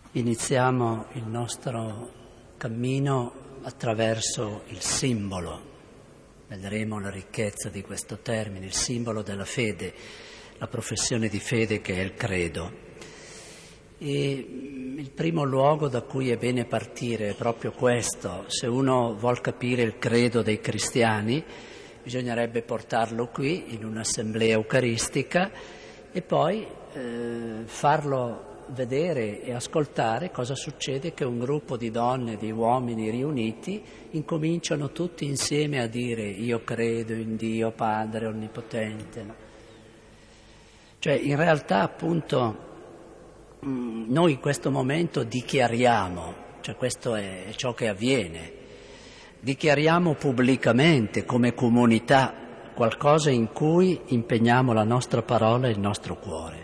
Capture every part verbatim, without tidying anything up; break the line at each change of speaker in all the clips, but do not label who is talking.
Iniziamo il nostro cammino attraverso il simbolo. Vedremo la ricchezza di questo termine, il simbolo della fede, la professione di fede che è il credo. E il primo luogo da cui è bene partire è proprio questo. Se uno vuol capire il credo dei cristiani, bisognerebbe portarlo qui in un'assemblea eucaristica e poi eh, farlo vedere e ascoltare cosa succede che un gruppo di donne, di uomini riuniti incominciano tutti insieme a dire io credo in Dio Padre Onnipotente. No? Cioè in realtà appunto mh, noi in questo momento dichiariamo, cioè questo è ciò che avviene, dichiariamo pubblicamente come comunità qualcosa in cui impegniamo la nostra parola e il nostro cuore.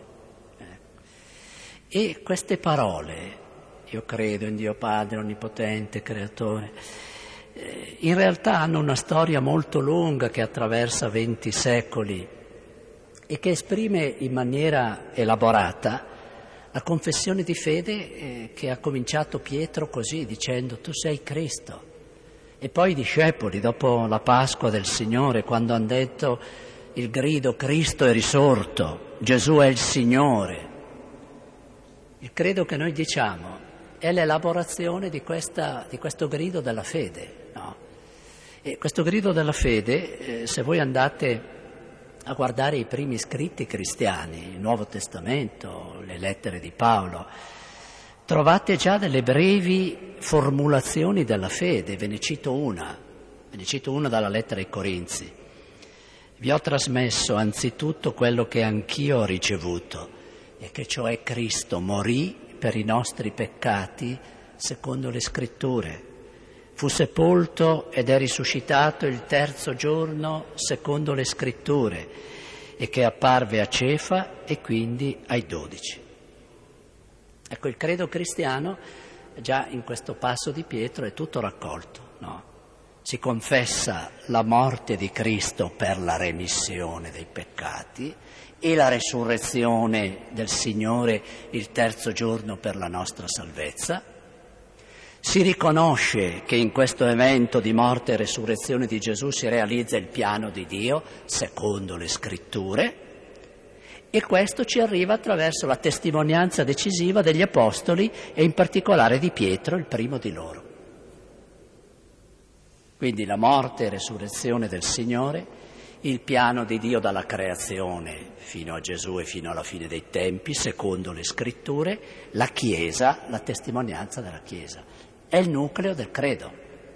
E queste parole, io credo in Dio Padre Onnipotente, Creatore, eh, in realtà hanno una storia molto lunga che attraversa venti secoli e che esprime in maniera elaborata la confessione di fede eh, che ha cominciato Pietro così, dicendo tu sei Cristo. E poi i discepoli, dopo la Pasqua del Signore, quando hanno detto il grido Cristo è risorto, Gesù è il Signore. Il credo che noi diciamo è l'elaborazione di, questa, di questo grido della fede. No? E questo grido della fede, eh, se voi andate a guardare i primi scritti cristiani, il Nuovo Testamento, le lettere di Paolo, trovate già delle brevi formulazioni della fede. Ve ne cito una, ve ne cito una dalla lettera ai Corinzi. Vi ho trasmesso anzitutto quello che anch'io ho ricevuto, e che cioè Cristo morì per i nostri peccati secondo le Scritture, fu sepolto ed è risuscitato il terzo giorno secondo le Scritture e che apparve a Cefa e quindi ai dodici. Ecco, il credo cristiano già in questo passo di Pietro è tutto raccolto, no? Si confessa la morte di Cristo per la remissione dei peccati e la resurrezione del Signore il terzo giorno per la nostra salvezza. Si riconosce che in questo evento di morte e resurrezione di Gesù si realizza il piano di Dio secondo le Scritture e questo ci arriva attraverso la testimonianza decisiva degli Apostoli e in particolare di Pietro, il primo di loro. Quindi la morte e resurrezione del Signore, il piano di Dio dalla creazione fino a Gesù e fino alla fine dei tempi, secondo le Scritture, la Chiesa, la testimonianza della Chiesa. È il nucleo del credo.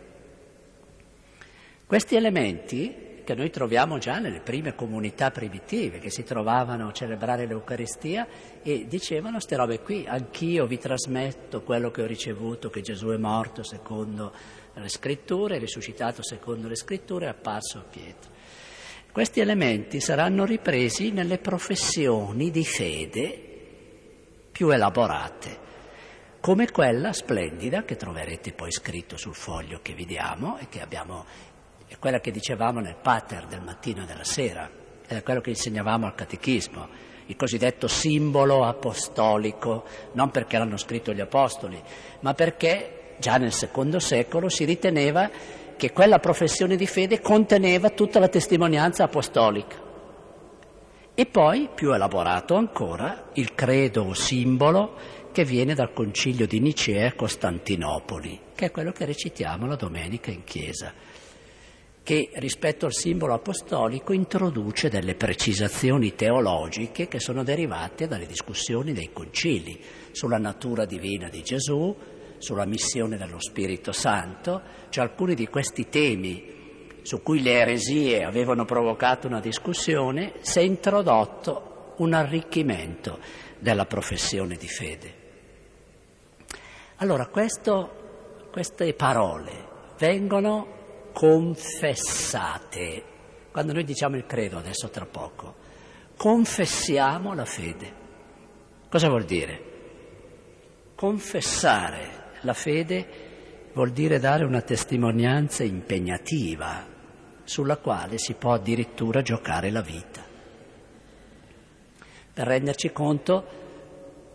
Questi elementi che noi troviamo già nelle prime comunità primitive che si trovavano a celebrare l'Eucaristia e dicevano queste robe qui, anch'io vi trasmetto quello che ho ricevuto, che Gesù è morto secondo le Scritture, è risuscitato secondo le Scritture, è apparso a Pietro. Questi elementi saranno ripresi nelle professioni di fede più elaborate, come quella splendida che troverete poi scritto sul foglio che vi diamo e che abbiamo, è quella che dicevamo nel pater del mattino e della sera, è quello che insegnavamo al catechismo, il cosiddetto simbolo apostolico, non perché l'hanno scritto gli apostoli, ma perché già nel secondo secolo si riteneva che quella professione di fede conteneva tutta la testimonianza apostolica. E poi, più elaborato ancora, il credo o simbolo che viene dal concilio di Nicea a Costantinopoli, che è quello che recitiamo la domenica in chiesa, che rispetto al simbolo apostolico introduce delle precisazioni teologiche che sono derivate dalle discussioni dei concili sulla natura divina di Gesù, sulla missione dello Spirito Santo, cioè alcuni di questi temi su cui le eresie avevano provocato una discussione, si è introdotto un arricchimento della professione di fede. Allora, questo, queste parole vengono confessate. Quando noi diciamo il credo, adesso tra poco, confessiamo la fede. Cosa vuol dire? Confessare la fede vuol dire dare una testimonianza impegnativa sulla quale si può addirittura giocare la vita. Per renderci conto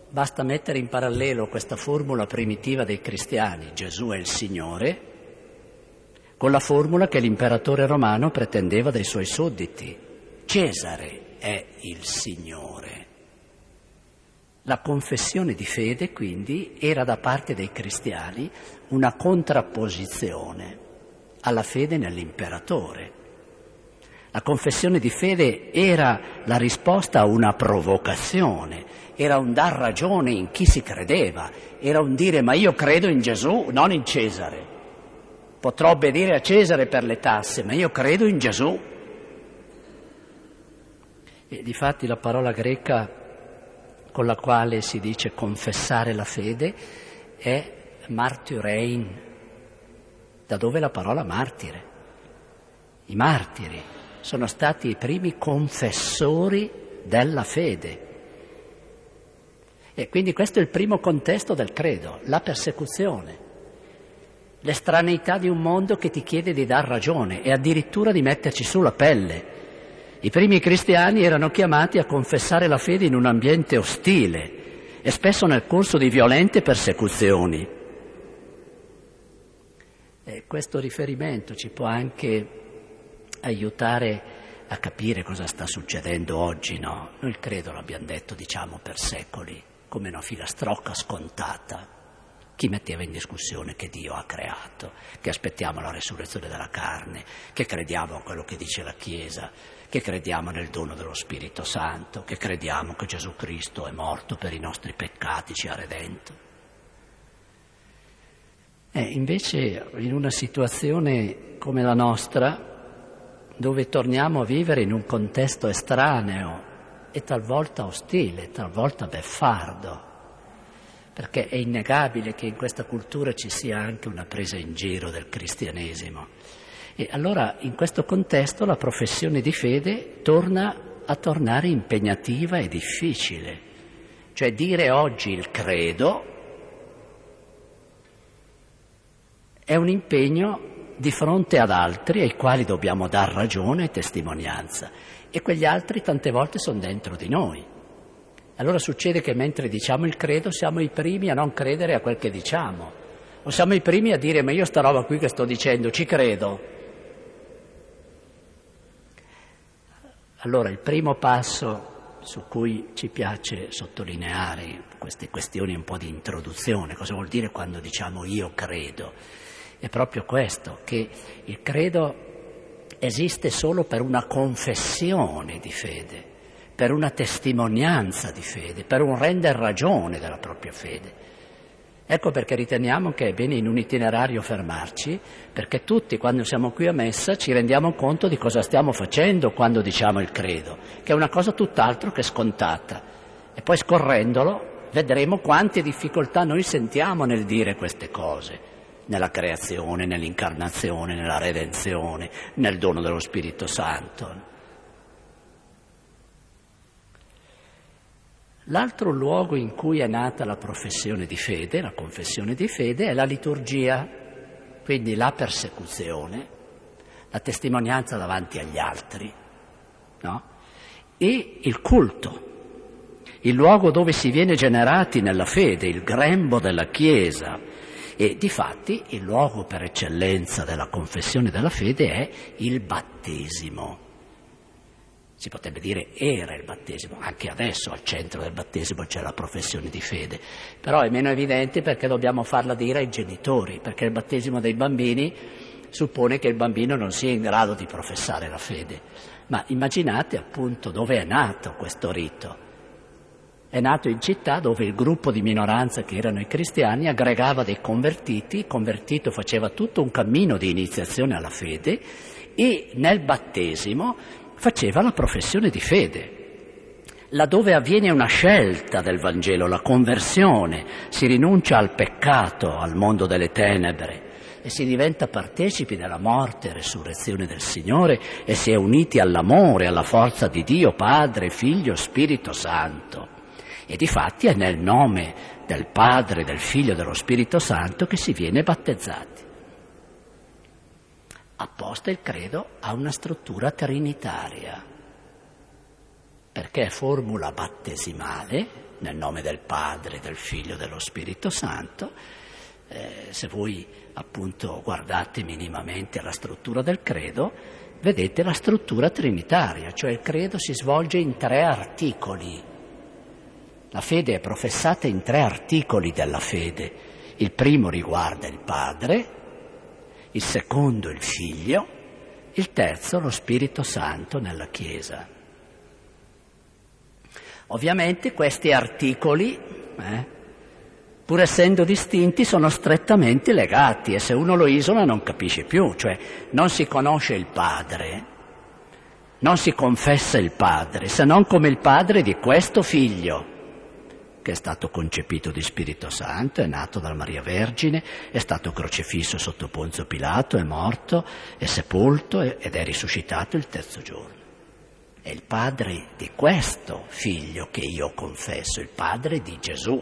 Basta mettere in parallelo questa formula primitiva dei cristiani, Gesù è il Signore, con la formula che l'imperatore romano pretendeva dai suoi sudditi, Cesare è il Signore. La confessione di fede, quindi, era da parte dei cristiani una contrapposizione alla fede nell'imperatore. La confessione di fede era la risposta a una provocazione, era un dar ragione in chi si credeva, era un dire ma io credo in Gesù, non in Cesare. Potrò obbedire a Cesare per le tasse, ma io credo in Gesù. E difatti la parola greca con la quale si dice confessare la fede è martyrein, da dove la parola martire. I martiri sono stati i primi confessori della fede. E quindi questo è il primo contesto del credo, la persecuzione, l'estraneità di un mondo che ti chiede di dar ragione e addirittura di metterci sulla pelle. I primi cristiani erano chiamati a confessare la fede in un ambiente ostile e spesso nel corso di violente persecuzioni. E questo riferimento ci può anche aiutare a capire cosa sta succedendo oggi, no? Noi il credo l'abbiamo detto, diciamo, per secoli, come una filastrocca scontata. Chi metteva in discussione che Dio ha creato, che aspettiamo la resurrezione della carne, che crediamo a quello che dice la Chiesa, che crediamo nel dono dello Spirito Santo, che crediamo che Gesù Cristo è morto per i nostri peccati, ci ha redento. E invece in una situazione come la nostra, dove torniamo a vivere in un contesto estraneo e talvolta ostile, talvolta beffardo, perché è innegabile che in questa cultura ci sia anche una presa in giro del cristianesimo. E allora in questo contesto la professione di fede torna a tornare impegnativa e difficile. Cioè dire oggi il credo è un impegno di fronte ad altri ai quali dobbiamo dar ragione e testimonianza, e quegli altri tante volte sono dentro di noi. Allora succede che mentre diciamo il credo siamo i primi a non credere a quel che diciamo, o siamo i primi a dire ma io sta roba qui che sto dicendo ci credo. Allora il primo passo su cui ci piace sottolineare queste questioni un po' di introduzione, cosa vuol dire quando diciamo io credo, è proprio questo, che il credo esiste solo per una confessione di fede, per una testimonianza di fede, per un render ragione della propria fede. Ecco perché riteniamo che è bene in un itinerario fermarci, perché tutti quando siamo qui a messa ci rendiamo conto di cosa stiamo facendo quando diciamo il credo, che è una cosa tutt'altro che scontata. E poi scorrendolo vedremo quante difficoltà noi sentiamo nel dire queste cose, nella creazione, nell'incarnazione, nella redenzione, nel dono dello Spirito Santo. L'altro luogo in cui è nata la professione di fede, la confessione di fede, è la liturgia, quindi la persecuzione, la testimonianza davanti agli altri, no? E il culto, il luogo dove si viene generati nella fede, il grembo della Chiesa. E difatti il luogo per eccellenza della confessione della fede è il battesimo. Si potrebbe dire era il battesimo, anche adesso al centro del battesimo c'è la professione di fede, però è meno evidente perché dobbiamo farla dire ai genitori, perché il battesimo dei bambini suppone che il bambino non sia in grado di professare la fede. Ma immaginate appunto dove è nato questo rito. È nato in città dove il gruppo di minoranza che erano i cristiani aggregava dei convertiti, il convertito faceva tutto un cammino di iniziazione alla fede e nel battesimo faceva la professione di fede. Laddove avviene una scelta del Vangelo, la conversione, si rinuncia al peccato, al mondo delle tenebre e si diventa partecipi della morte e resurrezione del Signore e si è uniti all'amore, alla forza di Dio, Padre, Figlio, Spirito Santo. E difatti è nel nome del Padre, del Figlio e dello Spirito Santo che si viene battezzati. Apposta il credo ha una struttura trinitaria. perché è formula battesimale, nel nome del Padre, del Figlio e dello Spirito Santo. Eh, se voi appunto guardate minimamente la struttura del credo, vedete la struttura trinitaria, cioè il credo si svolge in tre articoli. La fede è professata in tre articoli della fede. Il primo riguarda il Padre, il secondo il Figlio, il terzo lo Spirito Santo nella Chiesa. Ovviamente questi articoli, eh, pur essendo distinti, sono strettamente legati e se uno lo isola non capisce più, cioè non si conosce il Padre, non si confessa il Padre, se non come il Padre di questo Figlio, che è stato concepito di Spirito Santo, è nato da Maria Vergine, è stato crocifisso sotto Ponzio Pilato, è morto, è sepolto ed è risuscitato il terzo giorno. È il Padre di questo Figlio che io confesso, il Padre di Gesù.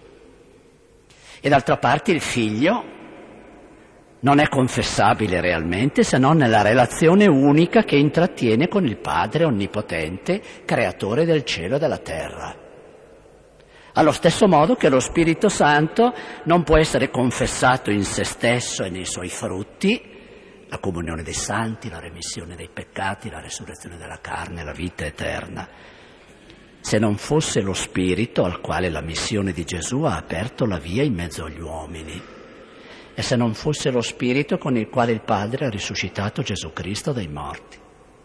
E d'altra parte il Figlio non è confessabile realmente se non nella relazione unica che intrattiene con il Padre Onnipotente, creatore del cielo e della terra. Allo stesso modo che lo Spirito Santo non può essere confessato in se stesso e nei suoi frutti, la comunione dei santi, la remissione dei peccati, la resurrezione della carne, la vita eterna, se non fosse lo Spirito al quale la missione di Gesù ha aperto la via in mezzo agli uomini, e se non fosse lo Spirito con il quale il Padre ha risuscitato Gesù Cristo dai morti.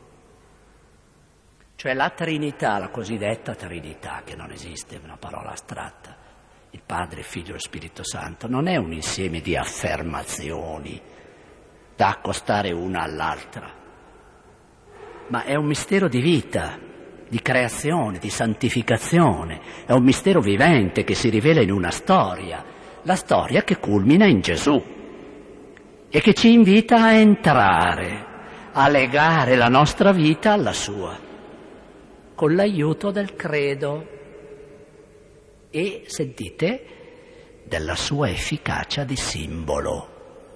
Cioè la Trinità, la cosiddetta Trinità, che non esiste, è una parola astratta, il Padre, il Figlio e lo Spirito Santo, non è un insieme di affermazioni da accostare una all'altra, ma è un mistero di vita, di creazione, di santificazione, è un mistero vivente che si rivela in una storia, la storia che culmina in Gesù e che ci invita a entrare, a legare la nostra vita alla sua, con l'aiuto del credo e, sentite, della sua efficacia di simbolo.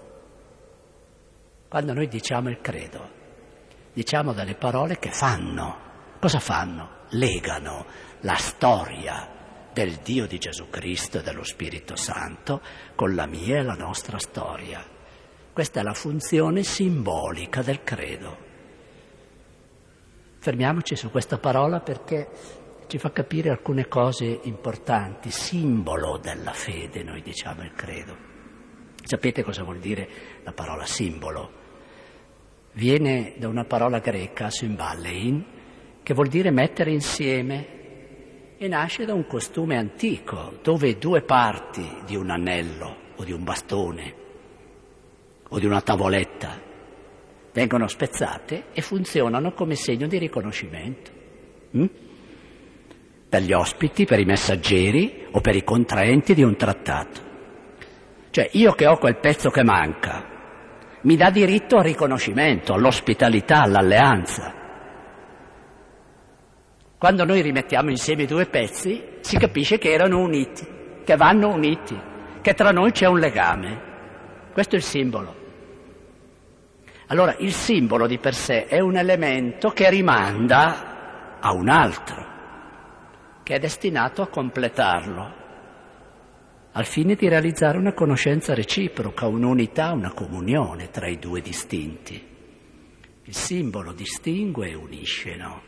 Quando noi diciamo il credo, diciamo delle parole che fanno. Cosa fanno? Legano la storia del Dio di Gesù Cristo e dello Spirito Santo con la mia e la nostra storia. Questa è la funzione simbolica del credo. Fermiamoci su questa parola perché ci fa capire alcune cose importanti. Simbolo della fede, noi diciamo il credo. Sapete cosa vuol dire la parola simbolo? Viene da una parola greca, symballein, che vuol dire mettere insieme e nasce da un costume antico dove due parti di un anello o di un bastone o di una tavoletta vengono spezzate e funzionano come segno di riconoscimento. Mm? Per gli ospiti, per i messaggeri o per i contraenti di un trattato. Cioè io che ho quel pezzo che manca mi dà diritto al riconoscimento, all'ospitalità, all'alleanza. Quando noi rimettiamo insieme i due pezzi si capisce che erano uniti, che vanno uniti, che tra noi c'è un legame. Questo è il simbolo. Allora il simbolo di per sé è un elemento che rimanda a un altro, che è destinato a completarlo, al fine di realizzare una conoscenza reciproca, un'unità, una comunione tra i due distinti. Il simbolo distingue e unisce, no?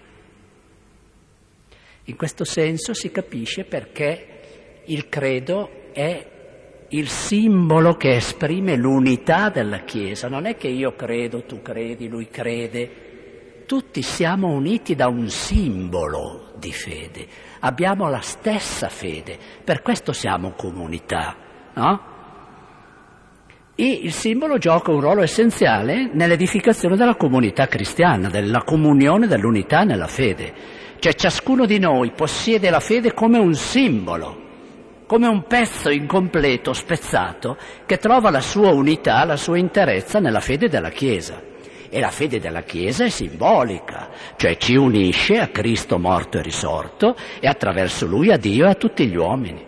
In questo senso si capisce perché il credo è il simbolo che esprime l'unità della Chiesa. Non è che io credo, tu credi, lui crede. Tutti siamo uniti da un simbolo di fede. Abbiamo la stessa fede, per questo siamo comunità, no? E il simbolo gioca un ruolo essenziale nell'edificazione della comunità cristiana, della comunione dell'unità nella fede. Cioè ciascuno di noi possiede la fede come un simbolo, come un pezzo incompleto, spezzato, che trova la sua unità, la sua interezza nella fede della Chiesa. E la fede della Chiesa è simbolica, cioè ci unisce a Cristo morto e risorto e attraverso Lui a Dio e a tutti gli uomini.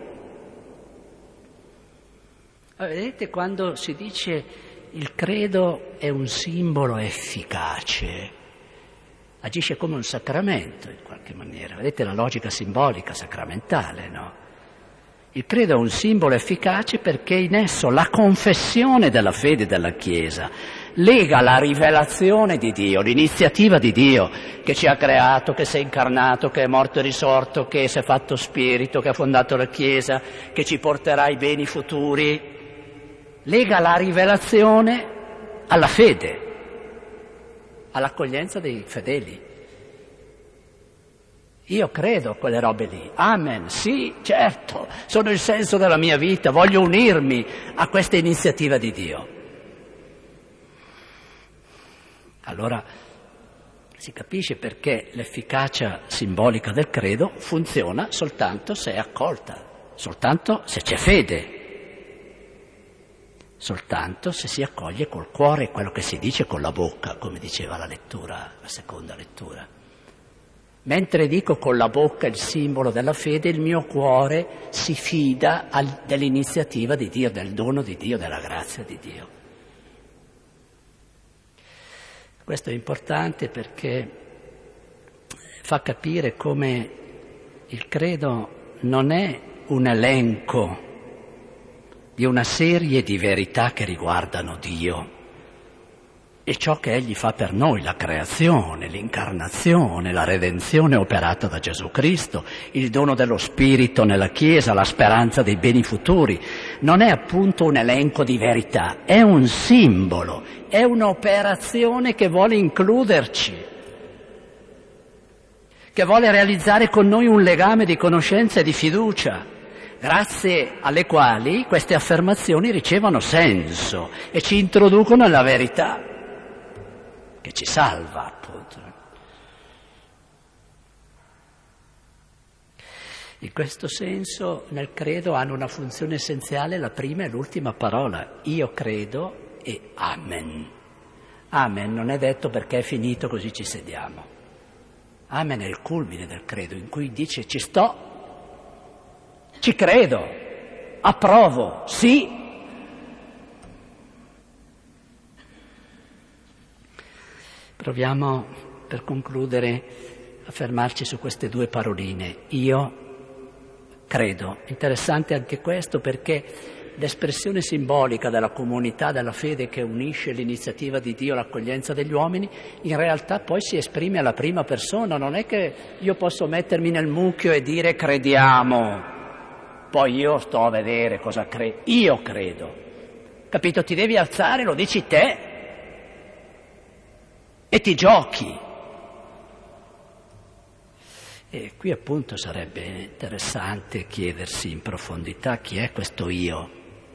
Vedete, quando si dice il credo è un simbolo efficace, agisce come un sacramento in qualche maniera. Vedete la logica simbolica sacramentale, no? Il credo è un simbolo efficace perché in esso la confessione della fede della Chiesa lega la rivelazione di Dio, l'iniziativa di Dio che ci ha creato, che si è incarnato, che è morto e risorto, che si è fatto spirito, che ha fondato la Chiesa, che ci porterà ai beni futuri. Lega la rivelazione alla fede, all'accoglienza dei fedeli. Io credo a quelle robe lì, amen, sì, certo, sono il senso della mia vita, voglio unirmi a questa iniziativa di Dio. Allora si capisce perché l'efficacia simbolica del credo funziona soltanto se è accolta, soltanto se c'è fede, soltanto se si accoglie col cuore quello che si dice con la bocca, come diceva la lettura, la seconda lettura. Mentre dico con la bocca il simbolo della fede, il mio cuore si fida al, dell'iniziativa di Dio, del dono di Dio, della grazia di Dio. Questo è importante perché fa capire come il credo non è un elenco di una serie di verità che riguardano Dio e ciò che Egli fa per noi, la creazione, l'incarnazione, la redenzione operata da Gesù Cristo, il dono dello Spirito nella Chiesa, la speranza dei beni futuri. Non è appunto un elenco di verità, è un simbolo, è un'operazione che vuole includerci, che vuole realizzare con noi un legame di conoscenza e di fiducia, grazie alle quali queste affermazioni ricevono senso e ci introducono alla verità, che ci salva, appunto. In questo senso, nel credo hanno una funzione essenziale la prima e l'ultima parola, io credo e amen. Amen non è detto perché è finito così ci sediamo. Amen è il culmine del credo, in cui dice ci sto, ci credo, approvo, sì. Proviamo, per concludere, a fermarci su queste due paroline. Io credo. Interessante anche questo perché l'espressione simbolica della comunità della fede che unisce l'iniziativa di Dio all'accoglienza degli uomini, in realtà poi si esprime alla prima persona. Non è che io posso mettermi nel mucchio e dire crediamo, poi io sto a vedere cosa credo. Io credo. Capito? Ti devi alzare, lo dici te. E ti giochi. E qui appunto sarebbe interessante chiedersi in profondità chi è questo io.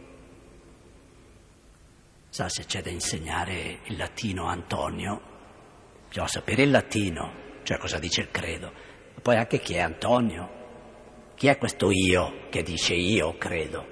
Sa se c'è da insegnare il latino a Antonio, bisogna sapere il latino, cioè cosa dice il credo, ma poi anche chi è Antonio, chi è questo io che dice io credo.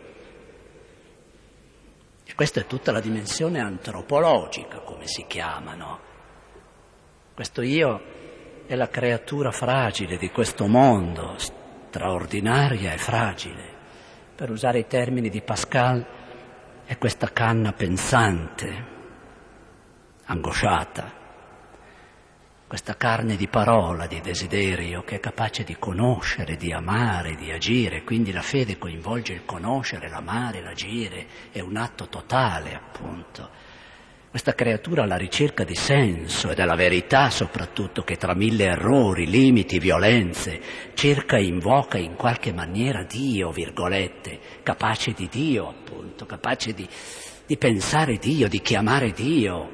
E questa è tutta la dimensione antropologica, come si chiama, no? Questo io è la creatura fragile di questo mondo, straordinaria e fragile. Per usare i termini di Pascal, è questa canna pensante, angosciata, questa carne di parola, di desiderio, che è capace di conoscere, di amare, di agire. Quindi la fede coinvolge il conoscere, l'amare, l'agire, è un atto totale, appunto. Questa creatura alla ricerca di senso e della verità soprattutto, che tra mille errori, limiti, violenze, cerca e invoca in qualche maniera Dio, virgolette, capace di Dio appunto, capace di, di pensare Dio, di chiamare Dio.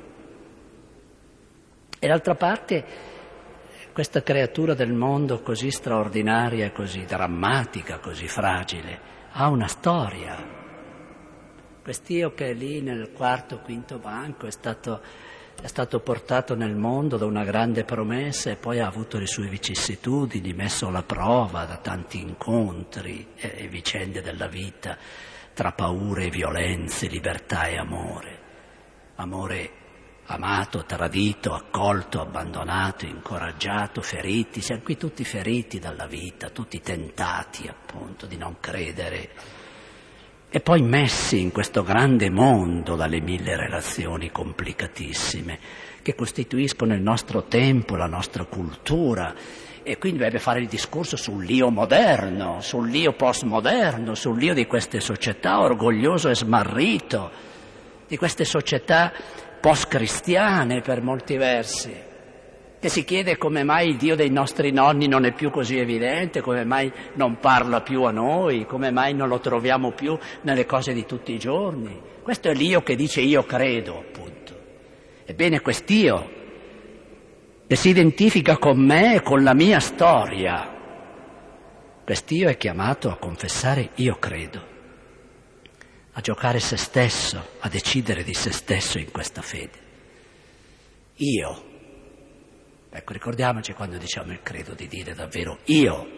E d'altra parte questa creatura del mondo così straordinaria, così drammatica, così fragile, ha una storia. Quest'io che è lì nel quarto, quinto banco è stato, è stato portato nel mondo da una grande promessa e poi ha avuto le sue vicissitudini, messo alla prova da tanti incontri e, e vicende della vita, tra paure e violenze, libertà e amore. Amore amato, tradito, accolto, abbandonato, incoraggiato, feriti. Siamo qui tutti feriti dalla vita, tutti tentati appunto di non credere. e poi messi in questo grande mondo dalle mille relazioni complicatissime che costituiscono il nostro tempo, la nostra cultura, e quindi dovrebbe fare il discorso sull'io moderno, sull'io postmoderno, sull'io di queste società orgoglioso e smarrito, di queste società post-cristiane per molti versi, che si chiede come mai il Dio dei nostri nonni non è più così evidente, come mai non parla più a noi, come mai non lo troviamo più nelle cose di tutti i giorni. Questo è l'io che dice io credo, appunto. Ebbene, quest'io che si identifica con me e con la mia storia, quest'io è chiamato a confessare io credo, a giocare se stesso, a decidere di se stesso in questa fede. Io. Ecco, ricordiamoci quando diciamo il credo di dire davvero io.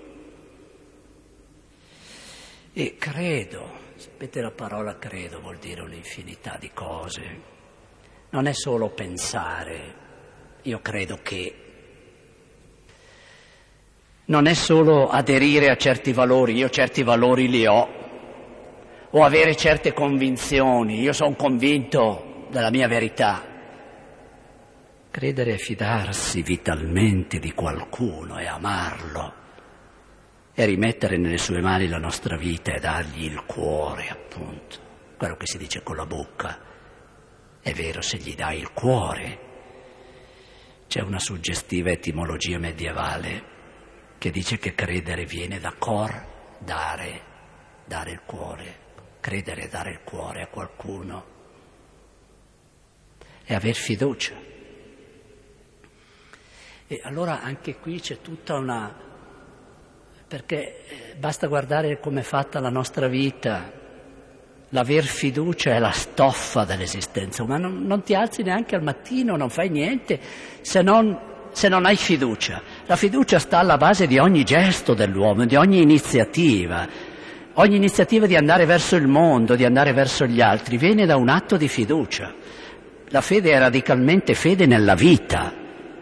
E credo, sapete la parola credo vuol dire un'infinità di cose. Non è solo pensare, io credo che. Non è solo aderire a certi valori, io certi valori li ho, o avere certe convinzioni, io sono convinto della mia verità. Credere è fidarsi vitalmente di qualcuno e amarlo e rimettere nelle sue mani la nostra vita e dargli il cuore, appunto. Quello che si dice con la bocca è vero se gli dai il cuore. C'è una suggestiva etimologia medievale che dice che credere viene da cor, dare, dare il cuore. Credere è dare il cuore a qualcuno e aver fiducia. E allora anche qui c'è tutta una... perché basta guardare come è fatta la nostra vita. L'aver fiducia è la stoffa dell'esistenza umana. Non, non ti alzi neanche al mattino, non fai niente se non, se non hai fiducia. La fiducia sta alla base di ogni gesto dell'uomo, di ogni iniziativa. Ogni iniziativa di andare verso il mondo, di andare verso gli altri, viene da un atto di fiducia. La fede è radicalmente fede nella vita.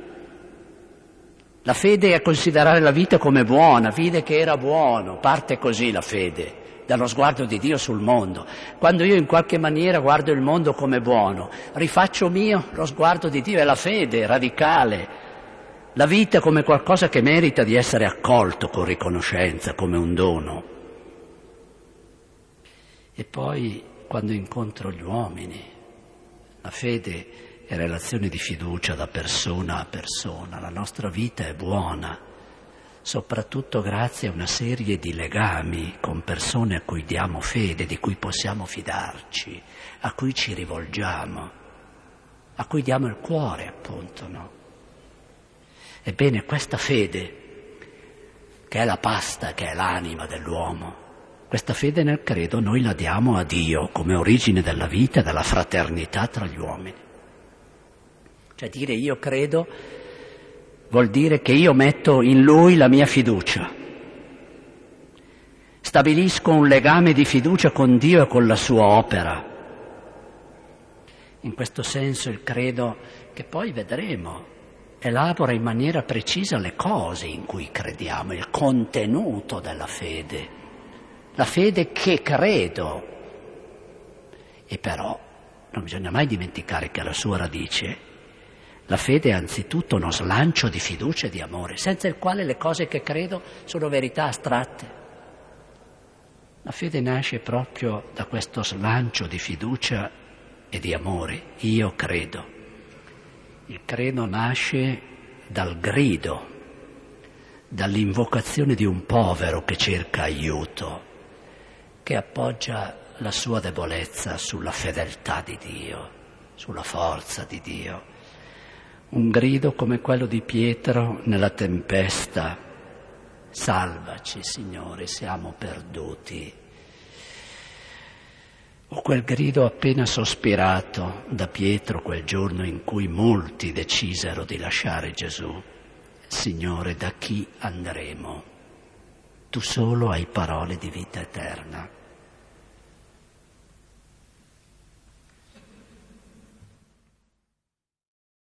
La fede è considerare la vita come buona, vide che era buono, parte così la fede, dallo sguardo di Dio sul mondo. Quando io in qualche maniera guardo il mondo come buono, rifaccio mio lo sguardo di Dio, è la fede radicale, la vita come qualcosa che merita di essere accolto con riconoscenza, come un dono. E poi quando incontro gli uomini, la fede è relazione di fiducia da persona a persona. La nostra vita è buona, soprattutto grazie a una serie di legami con persone a cui diamo fede, di cui possiamo fidarci, a cui ci rivolgiamo, a cui diamo il cuore, appunto, no? Ebbene, questa fede, che è la pasta, che è l'anima dell'uomo, questa fede nel credo noi la diamo a Dio come origine della vita e della fraternità tra gli uomini. Cioè dire io credo vuol dire che io metto in Lui la mia fiducia. Stabilisco un legame di fiducia con Dio e con la sua opera. In questo senso il credo, che poi vedremo, elabora in maniera precisa le cose in cui crediamo, il contenuto della fede. La fede che credo. E però non bisogna mai dimenticare che alla sua radice la fede è anzitutto uno slancio di fiducia e di amore, senza il quale le cose che credo sono verità astratte. La fede nasce proprio da questo slancio di fiducia e di amore. Io credo. Il credo nasce dal grido, dall'invocazione di un povero che cerca aiuto, che appoggia la sua debolezza sulla fedeltà di Dio, sulla forza di Dio. Un grido come quello di Pietro nella tempesta: salvaci, Signore, siamo perduti. O quel grido appena sospirato da Pietro quel giorno in cui molti decisero di lasciare Gesù: Signore, da chi andremo? Tu solo hai parole di vita eterna.